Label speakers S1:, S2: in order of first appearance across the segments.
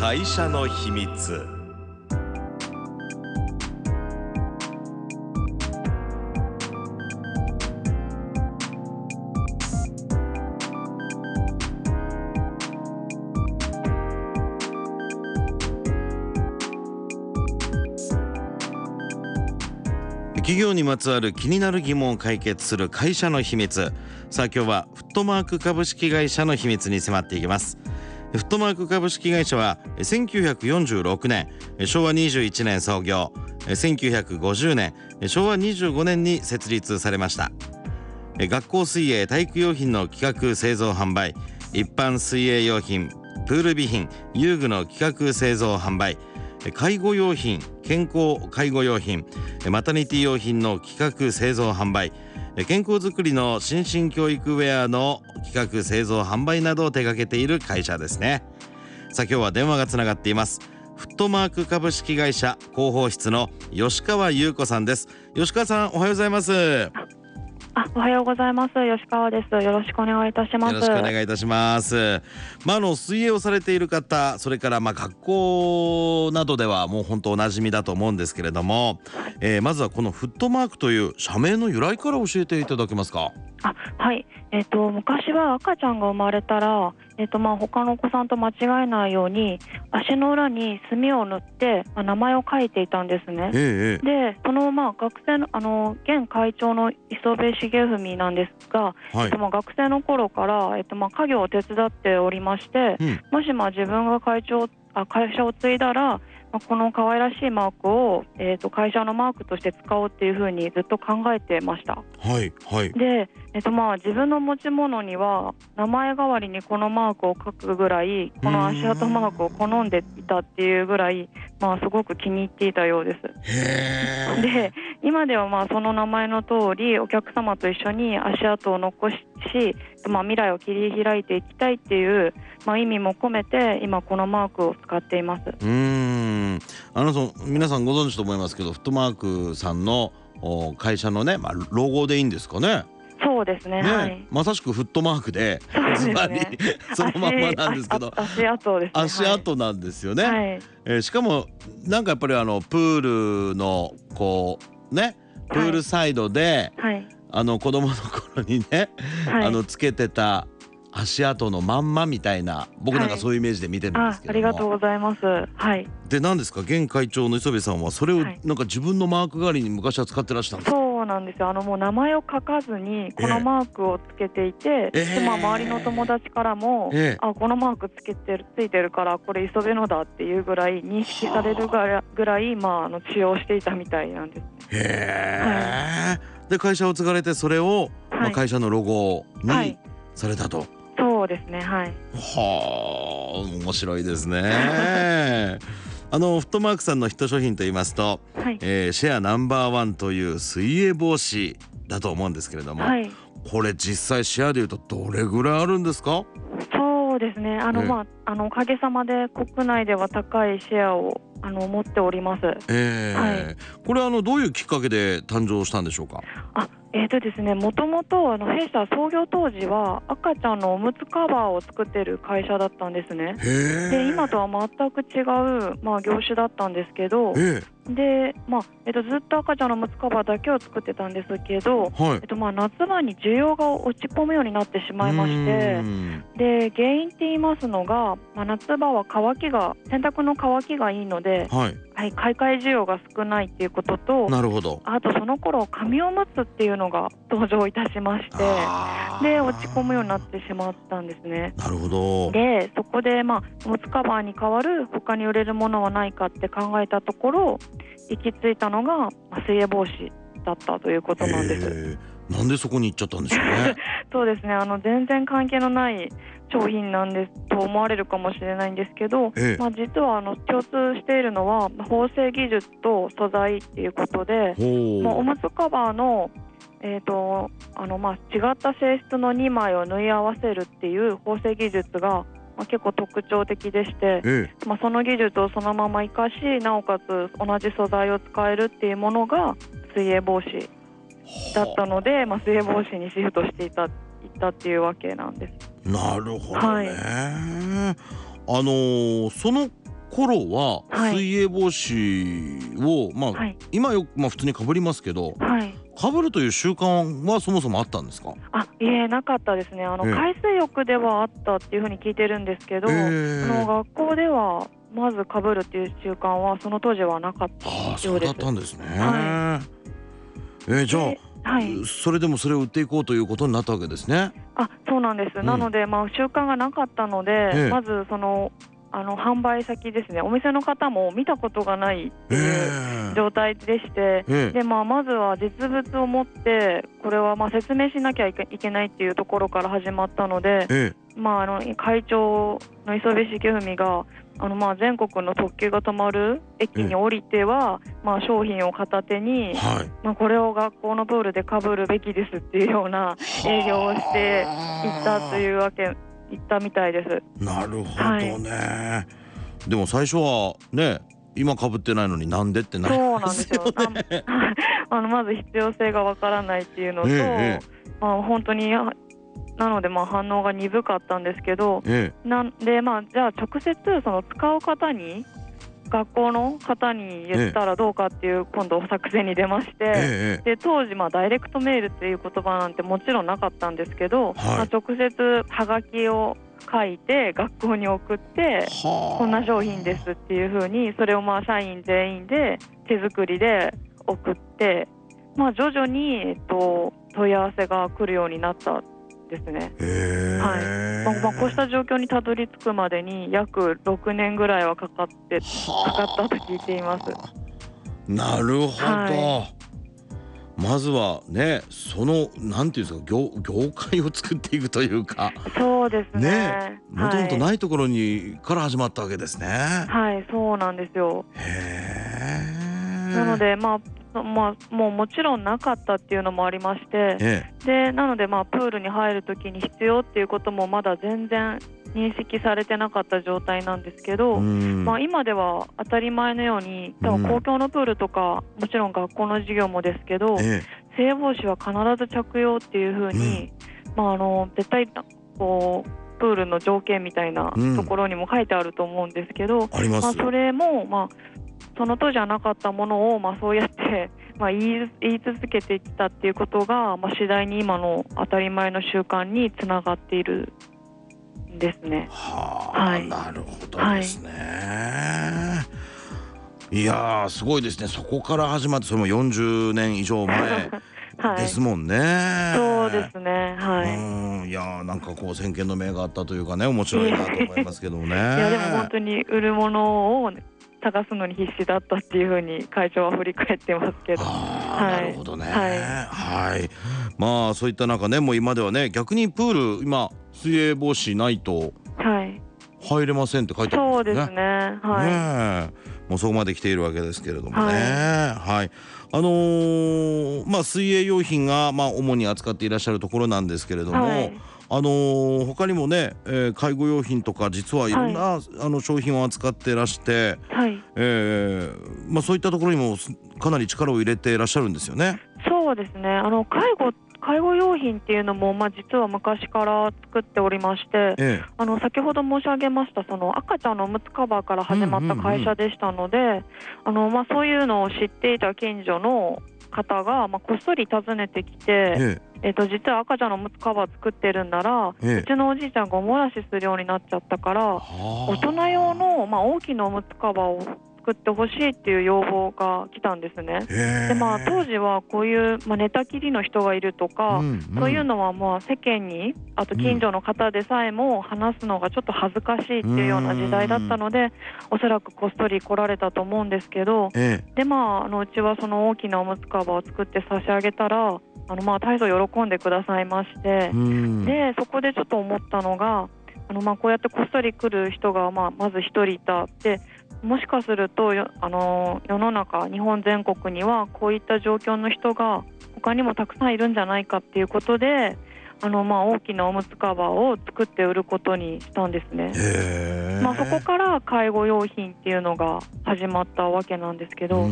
S1: 会社の秘密。企業にまつわる気になる疑問を解決する会社の秘密。さあ今日はフットマーク株式会社の秘密に迫っていきます。フットマーク株式会社は1946年昭和21年創業、1950年昭和25年に設立されました。学校水泳体育用品の企画製造販売、一般水泳用品、プール備品、遊具の企画製造販売、介護用品、健康介護用品、マタニティ用品の企画製造販売、健康づくりの心身教育ウェアの企画製造販売などを手掛けている会社ですね。さあ今日は電話がつながっています。フットマーク株式会社広報室の吉川優子さんです。吉川さん、おはようございます。
S2: おはようございます。吉川です。よろしくお願いいたします。
S1: よろしくお願いいたします。水泳をされている方、それから学校などではもう本当おなじみだと思うんですけれども、まずはこのフットマークという社名の由来から教えていただけますか？
S2: はい。昔は赤ちゃんが生まれたら、他のお子さんと間違えないように足の裏に墨を塗って、名前を書いていたんですね。で、その学生の現会長の磯部重文なんですが、学生の頃から、家業を手伝っておりまして、もし自分が会社を継いだら、この可愛らしいマークを、会社のマークとして使おうっていうふうにずっと考えてました。で、自分の持ち物には名前代わりにこのマークを書くぐらい、この足跡マークを好んでいたっていうぐらい、すごく気に入っていたようです。で、今ではその名前の通りお客様と一緒に足跡を残し、未来を切り開いていきたいっていう、意味も込めて今このマークを使っています。
S1: 皆さんご存知と思いますけど、フットマークさんの会社のね、ロゴでいいんですかね。
S2: そうですね、はい、
S1: まさしくフットマークで、つまりそのまんまなんですけど、
S2: 足跡ですね。
S1: 足跡なんですよね。しかもやっぱりプールのプールサイドで、子供の頃にね、つけてた足跡のまんまみたいな、僕なんかそういうイメージで見てるんですけども。
S2: ありがとうございます。
S1: で、何ですか、現会長の磯部さんはそれを自分のマーク代わりに昔は使ってらしたんですか？
S2: そうなんですよ。もう名前を書かずにこのマークをつけていて、周りの友達からも、このマークついてるからこれ磯部のだっていうぐらい認識されるぐらい、使用していたみたいなんです。
S1: で、会社を継がれてそれを、会社のロゴにされたと。
S2: そうですね。
S1: 面白いですね。フットマークさんのヒット商品といいますと、シェアナンバーワンという水泳帽子だと思うんですけれども、これ実際シェアでいうとどれぐらいあるんですか？
S2: そうですね。おかげさまで国内では高いシェアを持っております。
S1: これはどういうきっかけで誕生したんでしょうか？
S2: ですね、もともと弊社創業当時は赤ちゃんのおむつカバーを作っている会社だったんですね。で、今とは全く違う、業種だったんですけど、で、ずっと赤ちゃんのおむつカバーだけを作ってたんですけど、夏場に需要が落ち込むようになってしまいまして、で、原因って言いますのが、夏場は洗濯の乾きがいいので、買い替え需要が少ないっていうことと、あとその頃紙おむつっていうのが登場いたしまして、で、落ち込むようになってしまったんですね。で、そこでおむつカバーに代わる他に売れるものはないかって考えたところ、行き着いたのが水泳帽子だったということなんです。
S1: なんでそこに行っちゃったんでしょうね。
S2: そうですね。全然関係のない商品なんですと思われるかもしれないんですけど、実は共通しているのは縫製技術と素材っていうことで、おむつカバーの違った性質の2枚を縫い合わせるっていう縫製技術が結構特徴的でして、その技術をそのまま生かし、なおかつ同じ素材を使えるっていうものが水泳帽子だったので、水泳帽子にシフトしていったっていうわけなんです。
S1: なるほどね。その頃は水泳帽子を、今よく、普通にかぶりますけど、かぶるという習慣はそもそもあったんですか？
S2: いえ、なかったですね。海水浴ではあったっていうふうに聞いてるんですけど、学校ではまずかぶるっていう習慣はその当時はなかったようです。
S1: そうだったんですね。じゃあそれでもそれを売っていこうということになったわけですね。
S2: そうなんです。なので、習慣がなかったので、まずその販売先ですね、お店の方も見たことがないっていう状態でして、でまずは実物を持ってこれは説明しなきゃいけないっていうところから始まったので、会長の磯部茂文が全国の特急が止まる駅に降りては、商品を片手に、これを学校のプールでかぶるべきですっていうような営業をしていったというわけ言ったみたいです。
S1: なるほどね。でも最初はね、今かぶってないのになんでってなりますよね。
S2: そうなんですよ。まず必要性がわからないっていうのと、本当になので反応が鈍かったんですけど、なんでじゃあ直接その使う方に、学校の方に言ったらどうかっていう今度作戦に出まして、で当時ダイレクトメールっていう言葉なんてもちろんなかったんですけど、直接はがきを書いて学校に送って、こんな商品ですっていう風に、それを社員全員で手作りで送って、徐々に問い合わせが来るようになったですね。こうした状況にたどり着くまでに約6年ぐらいはかかったと聞いています。
S1: なるほど。まずはね、そのなんていうんですか、業界を作っていくというか、
S2: そうですね。
S1: もともとないところにから始まったわけですね。
S2: そうなんですよ。なのでもうもちろんなかったっていうのもありまして、でなのでプールに入るときに必要っていうこともまだ全然認識されてなかった状態なんですけど、今では当たり前のように、多分公共のプールとかもちろん学校の授業もですけど、水泳帽子は必ず着用っていうふうに、絶対こうプールの条件みたいなところにも書いてあると思うんですけど、それもその当時はなかったものをそうやって言い続けてきたっていうことが、次第に今の当たり前の習慣につながっているんですね。
S1: なるほどですね。いやー、すごいですね。そこから始まって、それも40年以上前ですもんね。
S2: そうですね。
S1: いやー、なんかこう先見の明があったというかね、面白いなと思いますけどもね。
S2: いやでも本当に売るものを探すのに必死だったっていうふうに会長は振り返ってますけど。
S1: なるほどね。そういった中ね、もう今ではね、逆にプール今水泳帽子ないと入れませんって書いてあるんですね。
S2: そうですね。
S1: もうそこまで来ているわけですけれどもね。水泳用品が主に扱っていらっしゃるところなんですけれども、他にもね、介護用品とか実はいろんな、商品を扱っていらして、そういったところにもかなり力を入れていらっしゃるんですよね。
S2: そうですね。介護用品っていうのも、実は昔から作っておりまして、先ほど申し上げましたその赤ちゃんのおむつカバーから始まった会社でしたので、そういうのを知っていた近所の方が、こっそり訪ねてきて、実は赤ちゃんのおむつカバー作ってるんなら、うちのおじいちゃんがおもらしするようになっちゃったから、大人用の、大きなおむつカバーを作ってほしいっていう要望が来たんですね。で当時はこういう、寝たきりの人がいるとか、そういうのは世間に、あと近所の方でさえも話すのがちょっと恥ずかしいっていうような時代だったので、おそらくこっそり来られたと思うんですけど、でうちはその大きなおむつカバーを作って差し上げたら、大層喜んでくださいまして、でそこでちょっと思ったのが、こうやってこっそり来る人がまず一人いたって、もしかすると世の中日本全国にはこういった状況の人が他にもたくさんいるんじゃないかっていうことで、大きなおむつカバーを作って売ることにしたんですね。そこから介護用品っていうのが始まったわけなんですけど、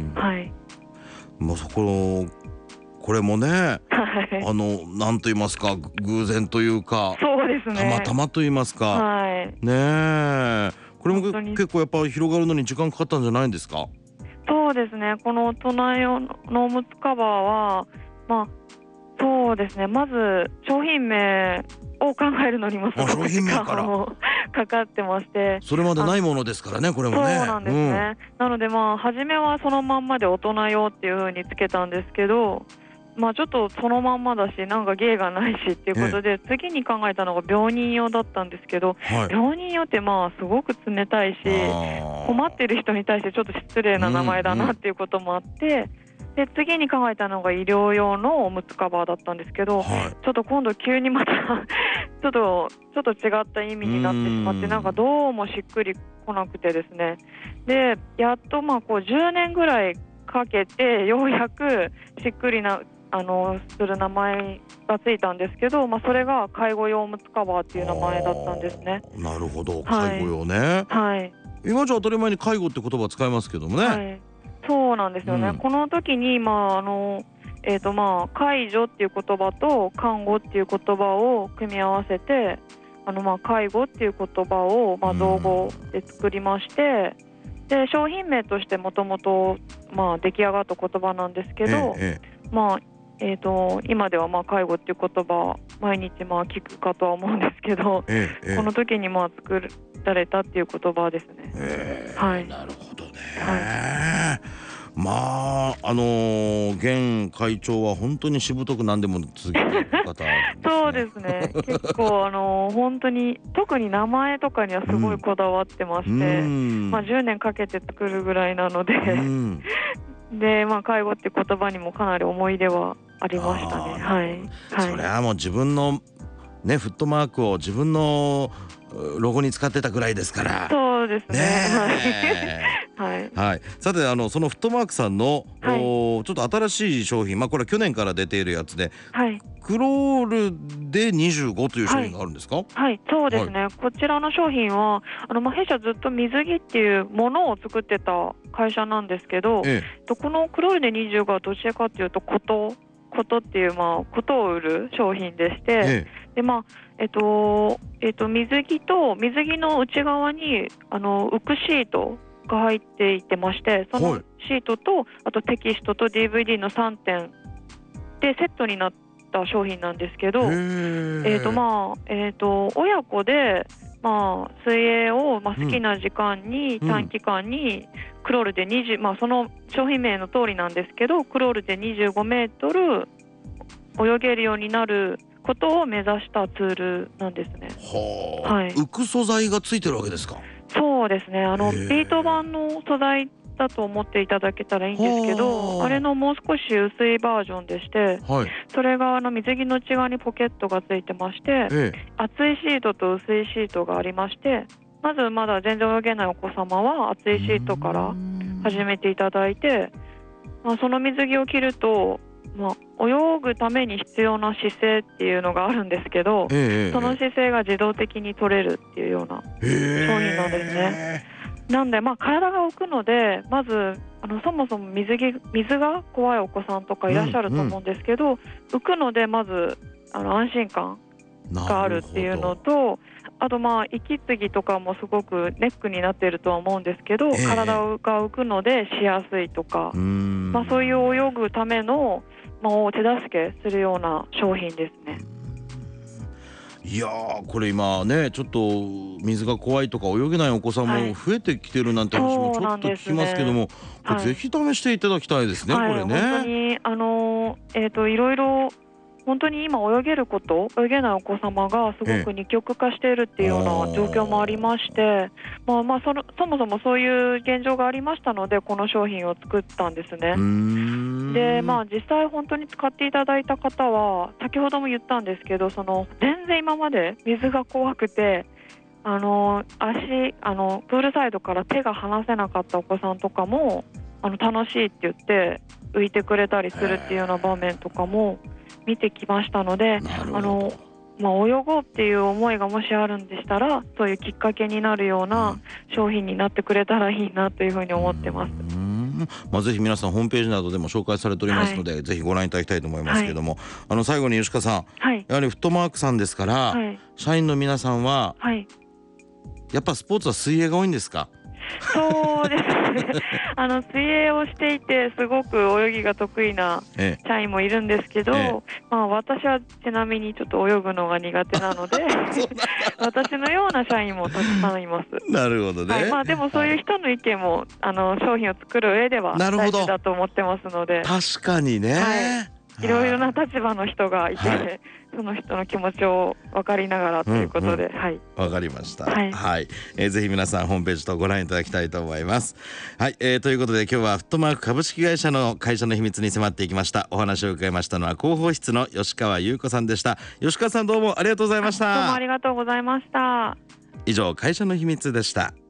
S1: これもね、なんと言いますか、偶然というか、
S2: そうですね、
S1: たまたまと言いますか、 これも結構やっぱ広がるのに時間かかったんじゃないんですか？
S2: そうですね、この大人用のおむつカバーはそうですね、まず商品名を考えるのにもすごく時間もかかってまして、
S1: それまでないものですからね、これもね。
S2: そうなんですね、なので初めはそのまんまで大人用っていう風につけたんですけど、ちょっとそのまんまだしなんか芸がないしっていうことで、次に考えたのが病人用だったんですけど、病人用ってすごく冷たいし、困ってる人に対してちょっと失礼な名前だなっていうこともあって、で次に考えたのが医療用のおむつカバーだったんですけど、ちょっと今度急にまたちょっと違った意味になってしまって、なんかどうもしっくりこなくてですね、でやっと10年ぐらいかけてようやくしっくりなする名前がついたんですけど、それが介護用おむつカバーっていう名前だったんですね。
S1: なるほど、介護用ね。今じゃ当たり前に介護って言葉使いますけどもね。
S2: そうなんですよね、この時に介助っていう言葉と看護っていう言葉を組み合わせて介護っていう言葉を造語で作りまして、で商品名としてもともと出来上がった言葉なんですけど、今では介護っていう言葉毎日聞くかとは思うんですけど、この時に作られたっていう言葉ですね。
S1: なるほどね。現会長は本当にしぶとく何でも続けている方ですね。
S2: そうですね、結構本当に特に名前とかにはすごいこだわってまして、10年かけて作るぐらいなのでで介護って言葉にもかなり思い出はありましたね。
S1: それはもう自分のねフットマークを自分のロゴに使ってたぐらいですから。
S2: そうですね。
S1: さてそのフットマークさんのちょっと新しい商品、これは去年から出ているやつで、クロールで25という商品があるんですか？
S2: そうですね、こちらの商品は弊社ずっと水着っていうものを作ってた会社なんですけど、このクロールで25はどちらかというとことっていうことを売る商品でして、で水着の内側に浮くシートが入っていってまして、そのシートとあとテキストと DVD の3点でセットになった商品なんですけど、親子で水泳を好きな時間に短期間にクロールでその商品名の通りなんですけど、クロールで25メートル泳げるようになることを目指したツールなんですね。
S1: 浮く素材がついてるわけですか？
S2: そうですね、ビート板の素材だと思っていただけたらいいんですけど、あれのもう少し薄いバージョンでして、それが水着の内側にポケットがついてまして、厚いシートと薄いシートがありまして、まずまだ全然泳げないお子様は厚いシートから始めていただいて、その水着を着ると泳ぐために必要な姿勢っていうのがあるんですけど、その姿勢が自動的に取れるっていうような商品なんですね。なんで体が浮くので、まずそもそも水が怖いお子さんとかいらっしゃると思うんですけど、浮くのでまず安心感があるっていうのと、あと息継ぎとかもすごくネックになっているとは思うんですけど、体が浮くのでしやすいとか、そういう泳ぐための手助けするような商品ですね。
S1: いやこれ今ねちょっと水が怖いとか泳げないお子さんも増えてきてるなんて話もちょっと聞きますけども、ぜひ試していただきたいですね、これね。
S2: 本当にいろいろ本当に今泳げないお子様がすごく二極化しているっていうような状況もありまして、そもそもそういう現状がありましたのでこの商品を作ったんですね。で実際本当に使っていただいた方は先ほども言ったんですけど、全然今まで水が怖くてプールサイドから手が離せなかったお子さんとかも楽しいって言って浮いてくれたりするっていうような場面とかも見てきましたので、泳ごうっていう思いがもしあるんでしたら、そういうきっかけになるような商品になってくれたらいいなというふうに思ってます。
S1: ぜひ皆さんホームページなどでも紹介されておりますので、ぜひご覧いただきたいと思いますけれども、最後に吉川さん、やはりフットマークさんですから、社員の皆さんは、
S2: や
S1: っぱスポーツは水泳が多いんですか？
S2: そうですね水泳をしていてすごく泳ぎが得意な社員もいるんですけど、私はちなみにちょっと泳ぐのが苦手なので私のような社員もたくさんいます。
S1: なるほどね、
S2: でもそういう人の意見も、商品を作る上では大事だと思ってますので。確
S1: かにね、
S2: いろいろな立場の人がいて、その人の気持ちを分かりながらということで、
S1: わかりました。ぜひ皆さんホームページとご覧いただきたいと思います。ということで今日はフットマーク株式会社の会社の秘密に迫っていきました。お話を伺いましたのは広報室の吉川優子さんでした。吉川さん、どうもありがとうございました。
S2: どうもありがとうございました。
S1: 以上、会社の秘密でした。